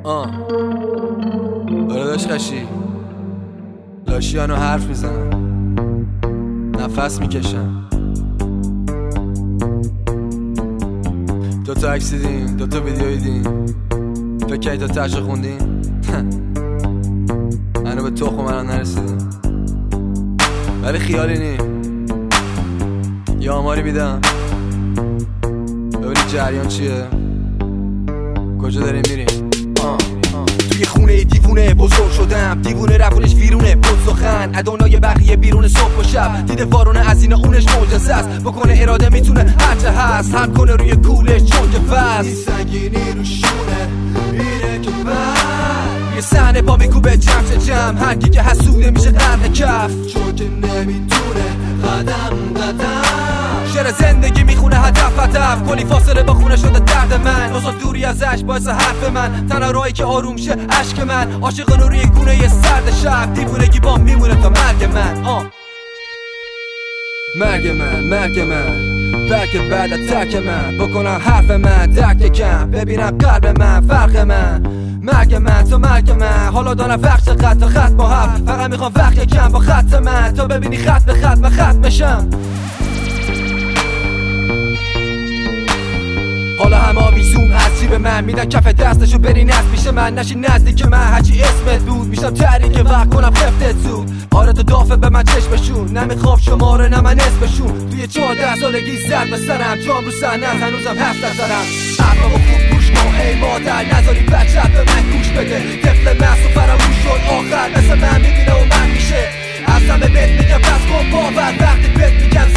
آره داشت خشی لاشیانو حرف میزنن، نفس میکشن. دوتا عکسی دین، دوتا ویدیو دین، فکر کنی تا تش خوندین؟ منو به تخم منم نرسیدیم، ولی خیالی نی یه آماری میدم ببینید جریان چیه، کجا داریم میریم. توی خونه دیوونه بزرگ شدم، دیوونه روونش ویرونه بود سخن ادونای بقیه بیرون صبح و شب، دیده وارونه از این اونش معجزه است، بکنه اراده میتونه هرچه هست هم کنه روی کولش چون که فست این سنگینی رو شونه اینه که بعد یه صحنه پا میکوبه جمع هر کی که حسوده میشه غرق کف چون که نمیتونه قدم شعر زندگی میخونه هدف کلی فاصله با خونه شده درد من، آزاد دوری ازش باعث حرف من، تنها راهی که آروم شه عشق من، عاشقانه روی گونه یه سرد شب، دیوونگی با میمونه تا مرگ من. مرگ من بلکه بعد از ترک من بکنم حرف من درک کم، ببینم قلب من فرق من، مرگ من تا مرگ من، حالا دارم وقت چقدر تا خط با هم، فقط میخوام وقت کم با خط من تا ببینی خط به خط من خط بشم. حالا همه آویزون از جیب من میدن کف دستشو بری نست میشه من، نشی نزدیک من هرچی اسمت بود میشم تحریک وقت کنم خفتت زود. آره تو دافه به من چشمشون، نمیخواب شماره نه من اسمشون، توی 14 سالگی زد به سرم جام رو صحنه هنوزم حرف نزنم. عقلمو خوب گوش کن ای مادر نذاری بچت به من گوش بده، طفل محصو فراموش شد آخر مثل من میبینه و من میشه، از همه بهت میگم پس کن باور وقتی بهت میگم